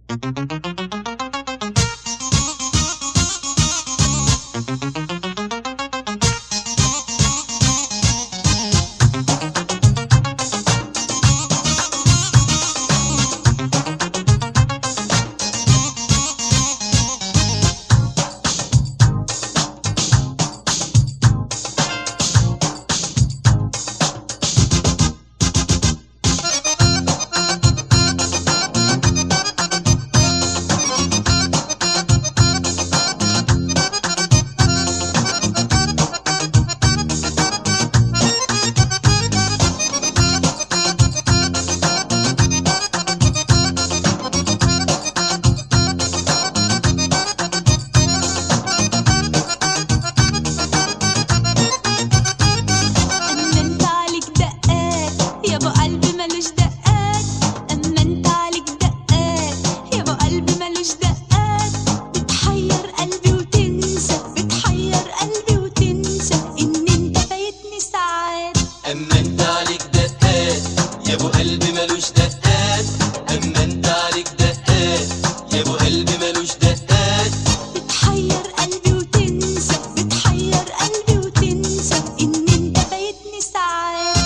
أما انت عليك دقات يا ابو قلبي ملوش دقات. أما انت عليك دقات يا ابو قلبي ملوش دقات. بتحير قلبي وتنسى، بتحير قلبي وتنسى إن انت فايتني ساعات.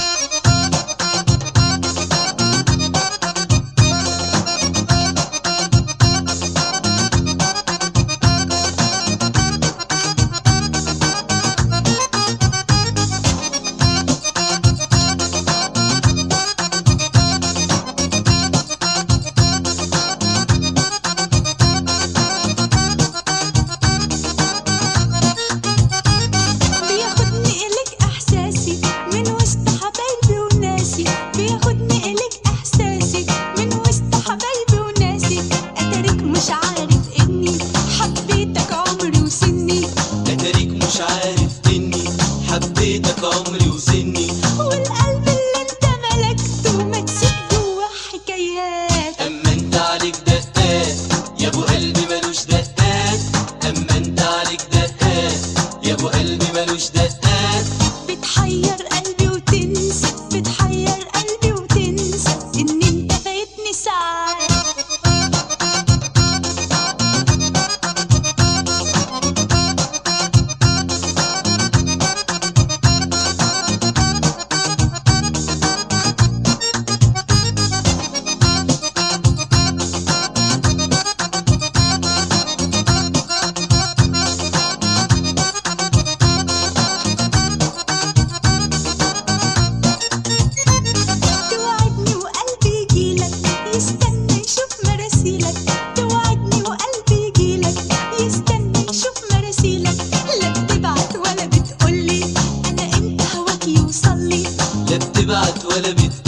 مش عارف إني حبيتك عمري وسني، والقلب اللي انت ملكته مكسوك جوه حكايات. أما انت عليك دقات يا ابو قلبي ملوش دقات. أما انت عليك دقات يا ابو قلبي ملوش دقات. بتحير قلبي وتنسى، بتحير قلبي وتنسى إن انت فايتني ساعات. يستنى يشوف مراسيلك، توعدني وقلبي يجيلك، يستنى يشوف مراسيلك. لا بتبعت ولا بتقولي أنا إمتى هواك يوصلي، لا بتبعت ولا بتقولي